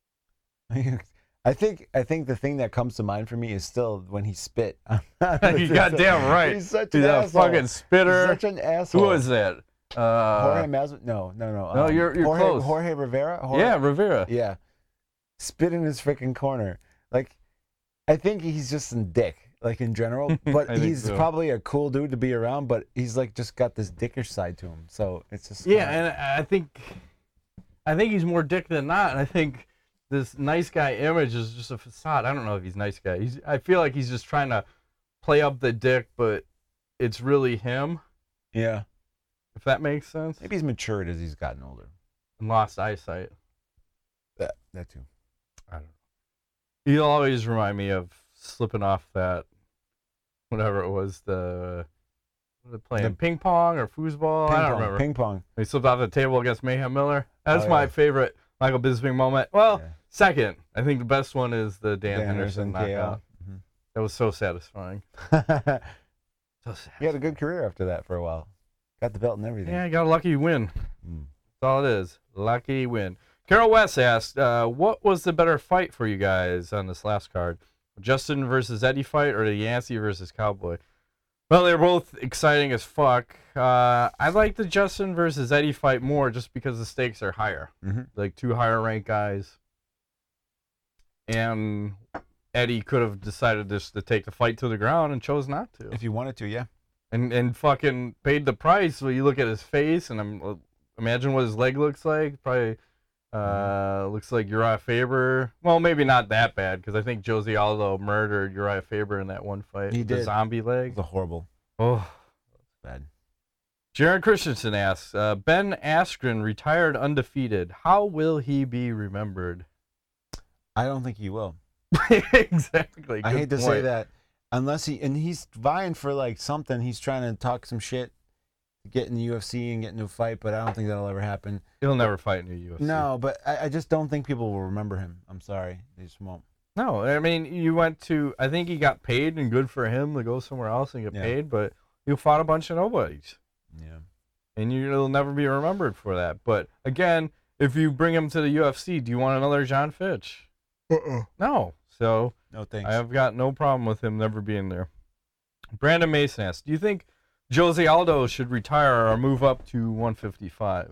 I think I think the thing that comes to mind for me is still when he spit. You goddamn right. He's such He's an a asshole. fucking spitter. He's such an asshole. Who was that? Uh, Jorge Masvidal? No, no, no. No, um, you're- you're Jorge, close. Jorge Rivera? Jorge? yeah, Rivera. Yeah. Spit in his freaking corner. Like, I think he's just a dick, like in general. But I think he's so. probably a cool dude to be around, but he's like just got this dickish side to him. So it's just. Yeah, kinda- and I think, I think he's more dick than not. And I think this nice guy image is just a facade. I don't know if he's nice guy. He's. I feel like he's just trying to play up the dick, but it's really him. Yeah. If that makes sense. Maybe he's matured as he's gotten older. And lost eyesight. That, that too. I don't know. He'll always remind me of slipping off that, whatever it was, the, what were they playing, The- ping pong or foosball? Ping I don't pong. remember. Ping pong. He slipped off the table against Mayhem Miller. That's Oh, my yeah. favorite Michael Bisping moment. Well, Yeah. second. I think the best one is the Dan, Dan Henderson Henderson K O. knockout. That was so satisfying. Mhm. So He sad. had a good career after that for a while. Got the belt and everything. Yeah, I got a lucky win. Mm. That's all it is. Lucky win. Carol West asked, uh, what was the better fight for you guys on this last card? Justin versus Eddie fight or the Yancey versus Cowboy? Well, they're both exciting as fuck. Uh, I like the Justin versus Eddie fight more just because the stakes are higher. Mhm. Like two higher ranked guys. And Eddie could have decided just to take the fight to the ground and chose not to. If you wanted to, yeah. And and fucking paid the price. So you look at his face and I'm imagine what his leg looks like. Probably uh, looks like Uriah Faber. Well, maybe not that bad because I think Josie Aldo murdered Uriah Faber in that one fight. He with the did. zombie leg. It was a horrible. Oh. Bad. Jaron Christensen asks, uh, Ben Askren retired undefeated. How will he be remembered? I don't think he will. Exactly. I good hate to say point. that. Unless he, and he's vying for like something. He's trying to talk some shit, get in the U F C and get into a fight, but I don't think that'll ever happen. He'll never fight in the U F C. No, but I, I just don't think people will remember him. I'm sorry. They just won't. No, I mean, you went to, I think he got paid and good for him to go somewhere else and get Yeah. paid, but you fought a bunch of nobodies. Yeah. And you'll never be remembered for that. But again, if you bring him to the U F C, do you want another John Fitch? Uh-uh. No. So No thanks. I have got no problem with him never being there. Brandon Mason asks, do you think Jose Aldo should retire or move up to one fifty-five?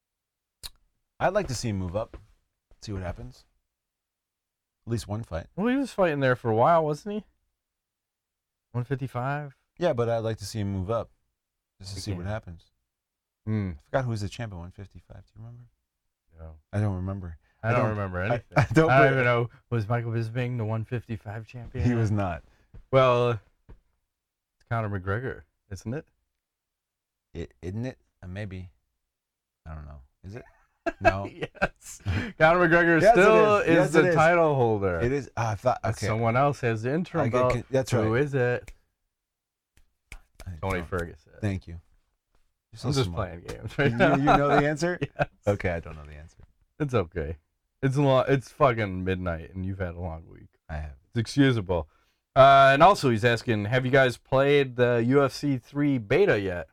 I'd like to see him move up, see what happens. At least one fight. Well, he was fighting there for a while, wasn't he? one fifty-five? Yeah, but I'd like to see him move up, just to see what Again. happens. Hmm. I forgot who was the champion, one fifty-five. Do you remember? No. I don't remember. I I don't, don't- remember I- anything. I I don't don't, re- even know. Was Michael Bisping the one fifty-five champion? He was not. Well, it's Conor McGregor, isn't it? It, isn't it? Uh, maybe. I don't know. Is it? No. Yes. Conor McGregor Yes, it still is. is Yes, the it is. title holder. It is. ah, I thought. But Okay. Someone else has the interim I get belt. con- that's Who right. is it? I Tony don't- Ferguson. Thank you. You're so I'm just smart. playing games You, right now. you know the answer? Yes. Okay, I don't know the answer. It's okay. It's a long, It's fucking midnight, and you've had a long week. I have. It's excusable. Uh, and also, he's asking, have you guys played the U F C three beta yet?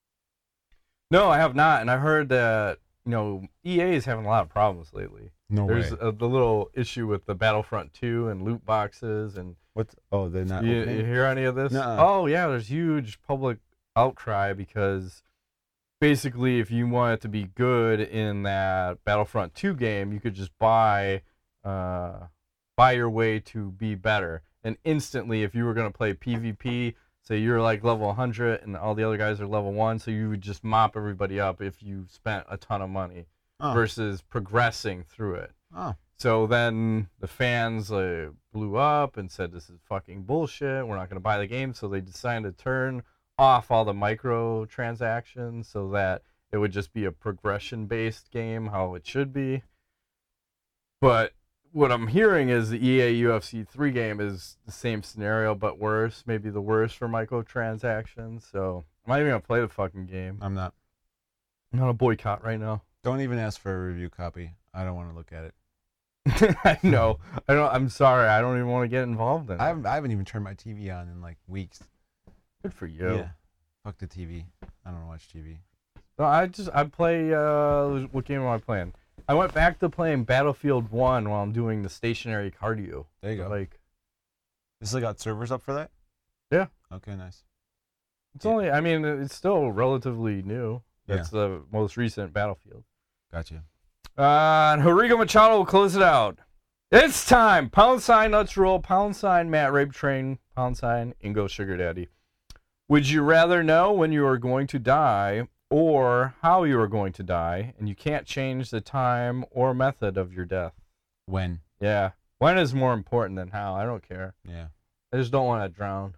No, I have not, and I heard that you know E A is having a lot of problems lately. No There's way. a, the little issue with the Battlefront two and loot boxes, and What's? Oh, they're not. you, opening? you hear any of this? Nuh-uh. Oh yeah, there's huge public outcry because basically, if you want it to be good in that Battlefront two game, you could just buy uh, buy your way to be better. And instantly, if you were going to play PvP, say you're like level one hundred and all the other guys are level one, so you would just mop everybody up if you spent a ton of money. Oh. versus progressing through it. Oh. So then the fans uh, blew up and said, this is fucking bullshit. We're not going to buy the game. So they decided to turn off all the micro transactions so that it would just be a progression-based game, how it should be. But what I'm hearing is the E A U F C three game is the same scenario, but worse. Maybe the worst for microtransactions. So I'm not even going to play the fucking game. I'm not. I'm on a boycott right now. Don't even ask for a review copy. I don't want to look at it. I know. I don't. I'm sorry. I don't even want to get involved in it. I haven't, I haven't even turned my T V on in like weeks. Good for you. Yeah. Fuck the T V. I don't watch T V. No, I just I play. Uh, what game am I playing? I went back to playing Battlefield One while I'm doing the stationary cardio. There you go. Like, They still got servers up for that? Yeah. Okay, nice. it's only. I mean, it's still relatively new. That's Yeah. the most recent Battlefield. Gotcha. Uh, and Horigo Machado will close it out. It's time. Pound sign Nuts Roll. Pound sign Matt Rape Train. Pound sign Ingo Sugar Daddy. Would you rather know when you are going to die or how you are going to die, and you can't change the time or method of your death? When? Yeah. When is more important than how. I don't care. Yeah. I just don't want to drown.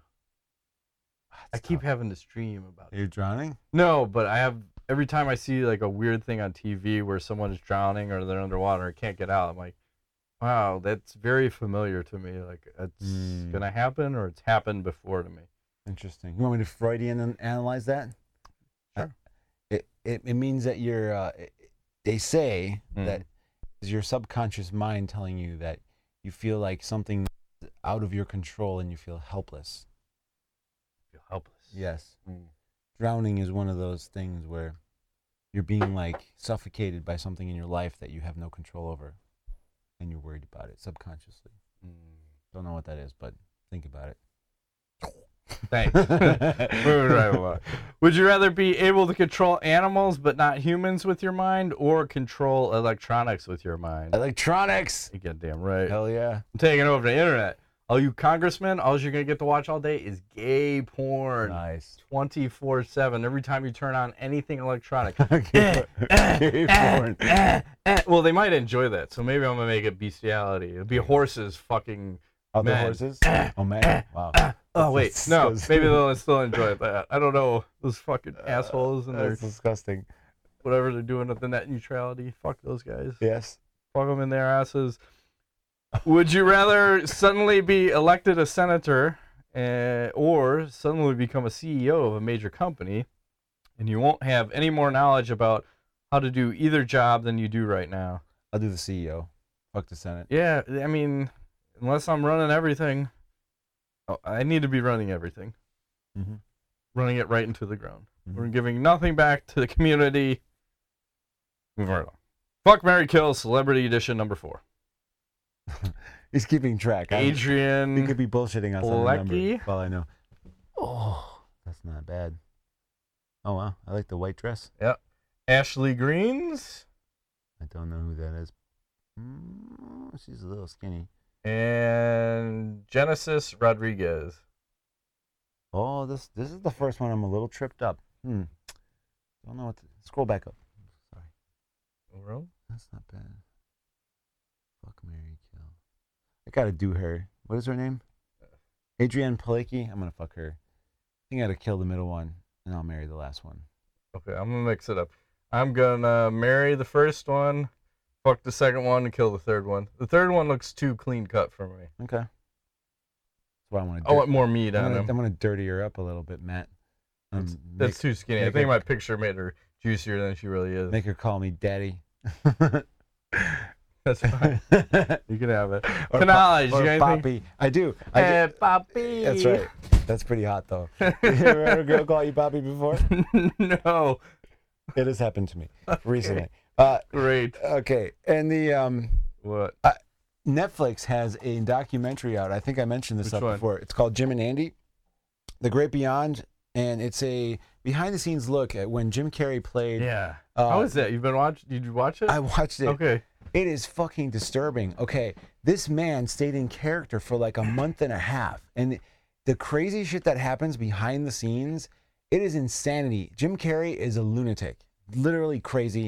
I That's keep tough. having to stream about it. Are you drowning? No, but I have every time I see like a weird thing on T V where someone is drowning or they're underwater and can't get out, I'm like, wow, that's very familiar to me. Like it's Mm. gonna happen or it's happened before to me. Interesting. You want me to Freudian an- analyze that? Sure. Uh, it, it it means that you're. Uh, it- they say Mm. that is your subconscious mind telling you that you feel like something is out of your control and you feel helpless. I feel helpless. Yes. Mm. Drowning is one of those things where you're being like suffocated by something in your life that you have no control over, and you're worried about it subconsciously. Mm. Don't know what that is, but think about it. Thanks. Moving right along. Would you rather be able to control animals but not humans with your mind, or control electronics with your mind? Electronics. You get damn right. Hell yeah. I'm taking over the internet. All you congressmen, all you're going to get to watch all day is gay porn. Nice. twenty-four seven. Every time you turn on anything electronic. Gay Eh, porn. eh, eh. Well, they might enjoy that, so maybe I'm going to make it bestiality. It'll be horses fucking... Other Man. horses? Oh man. Wow. Oh, wait. That's No, disgusting. maybe they'll still enjoy that. I don't know. Those fucking assholes and their That's disgusting. whatever they're doing with the net neutrality. Fuck those guys. Yes. Fuck them in their asses. Would you rather suddenly be elected a senator uh, or suddenly become a C E O of a major company, and you won't have any more knowledge about how to do either job than you do right now? I'll do the C E O. Fuck the Senate. Yeah, I mean, unless I'm running everything, oh, I need to be running everything. Mm-hmm. Running it right into the ground. Mhm. We're giving nothing back to the community. Moving right on. Fuck, Marry, Kill, Celebrity Edition number four. He's keeping track. I- He Adrian. could be bullshitting us on the Lecky? number. Well, I know. Oh, that's not bad. Oh wow, I like the white dress. Ashley Greens. I don't know who that is. Mm, she's a little skinny. And Genesis Rodriguez. Oh, this this is the first one. I'm a little tripped up. Hmm. Don't know what to scroll back up. Sorry. Overall? That's not bad. Fuck, Mary, kill. I gotta do her. What is her name? Adrienne Palicki. I'm gonna fuck her. I think I gotta kill the middle one, and I'll marry the last one. Okay, I'm going to mix it up. I'm going to marry the first one, fuck the second one, and kill the third one. The third one looks too clean cut for me. Okay. That's why I want to. I want more meat I'm on gonna, him. I'm gonna dirty her up a little bit, Matt. Um, That's, that's make, too skinny. I make think her- my picture made her juicier than she really is. make her call me daddy. That's fine. You can have it. Or Canales, pa- you or got anything? Poppy. I do. I do. Hey, Poppy. That's right. That's pretty hot, though. You ever had a girl call you Poppy before? No. It has happened to me recently. Uh, Great. okay, and the um, What? Netflix has a documentary out. I think I mentioned this Which up one? before. It's called Jim and Andy, The Great Beyond, and it's a behind-the-scenes look at when Jim Carrey played. Yeah. Uh, How is that? You've been watching? Did you watch it? I watched it. Okay. It is fucking disturbing. Okay, this man stayed in character for like a month and a half, and the crazy shit that happens behind the scenes, it is insanity. Jim Carrey is a lunatic, literally crazy,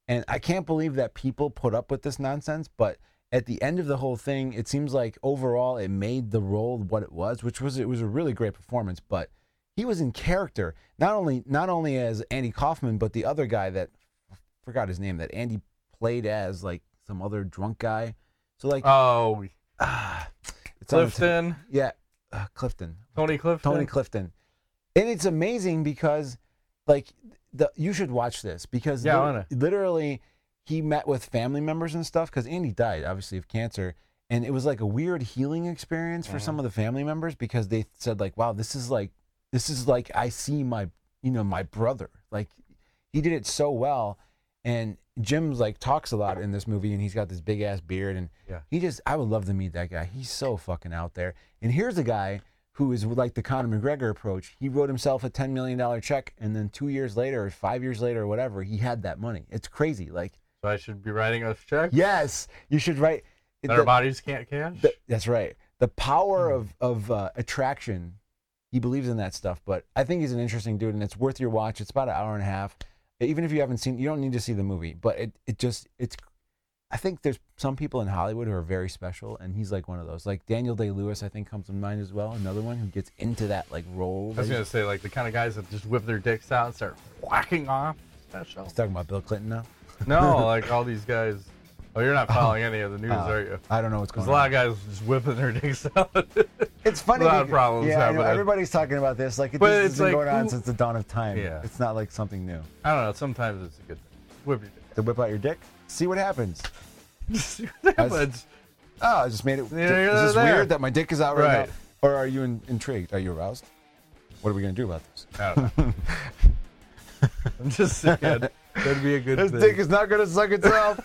And I can't believe that people put up with this nonsense, but at the end of the whole thing, it seems like overall it made the role what it was, which was it was a really great performance, but he was in character, not only not only as Andy Kaufman, but the other guy that I forgot his name that Andy played as, like some other drunk guy. So like Oh, ah, it's on the t- Clifton. yeah, uh, Clifton. Tony Clifton. Tony Clifton. And it's amazing because, like, the you should watch this because Yeah, I lit- wanna. literally he met with family members and stuff because Andy died, obviously, of cancer. And it was like a weird healing experience for Mhm. some of the family members because they said, like, wow, this is like, this is like I see my, you know, my brother. Like, he did it so well. And Jim's, like, talks a lot in this movie, and he's got this big-ass beard. And Yeah. he just, I would love to meet that guy. He's so fucking out there. And here's a guy who is like the Conor McGregor approach. He wrote himself a ten million dollars check, and then two years later or five years later or whatever, he had that money. It's crazy. Like, So I should be writing us checks yes, you should write. that our bodies can't cash. the- that's right. The power Hmm. of, of uh, attraction, he believes in that stuff. But I think he's an interesting dude, and it's worth your watch. It's about an hour and a half. Even if you haven't seen, you don't need to see the movie. But it, it just, it's, I think there's some people in Hollywood who are very special, and he's like one of those. Like Daniel Day-Lewis, I think, comes to mind as well. Another one who gets into that like role. I was gonna say like the kind of guys that just whip their dicks out and start whacking off. Special. He's talking about Bill Clinton now. No, like all these guys. Oh, you're not following any of the news, Uh, are you? I don't know what's going There's a on. lot of guys just whipping their dicks out. It's funny. A lot of because- problems yeah, I know, happening. everybody's talking about this. Like it, But this it's has been like, going on who- since the dawn of time. Yeah. It's not like something new. I don't know. Sometimes it's a good thing. Whip your dick. To whip out your dick, see what happens. See what happens. Oh, I just made it. Yeah, is you're this there. weird that my dick is out right, Right. now? Or are you in, intrigued? Are you aroused? What are we gonna do about this? I don't know. I'm just saying. That'd be a good This thing. dick is not gonna suck itself.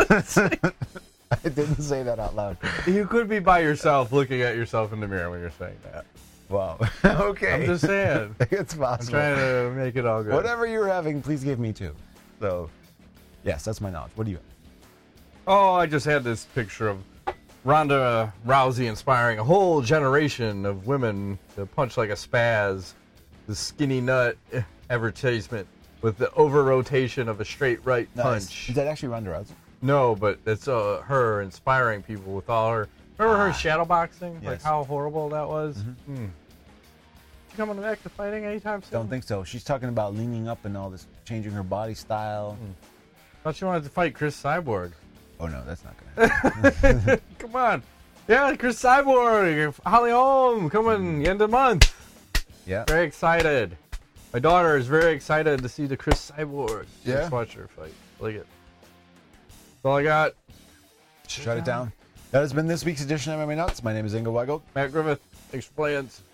I didn't say that out loud. You could be by yourself looking at yourself in the mirror when you're saying that. Wow. Okay. I'm just saying. It's I'm possible. trying to make it all good. Whatever you're having, please give me two. So, yes, that's my knowledge. What do you have? Oh, I just had this picture of Ronda Rousey inspiring a whole generation of women to punch like a spaz. The skinny nut advertisement with the over rotation of a straight right punch. Is that actually Ronda Rousey? No, but it's uh, her inspiring people with all her. Remember her Ah. shadow boxing? Like Yes. how horrible that was? Mhm. Hmm. She coming back to fighting anytime soon? Don't think so. She's talking about leaning up and all this, changing her body style. Thought she wanted to fight Chris Cyborg. Oh no, that's not gonna. Come on. Yeah, Chris Cyborg, Holly Holm, coming end of the month. Yeah. Very excited. My daughter is very excited to see the Chris Cyborg. Yeah? Let's watch her fight. Like it. That's all I got. Shut it down. That has been this week's edition of M M A Nuts. My name is Ingo Weigel. Matt Griffith, explains.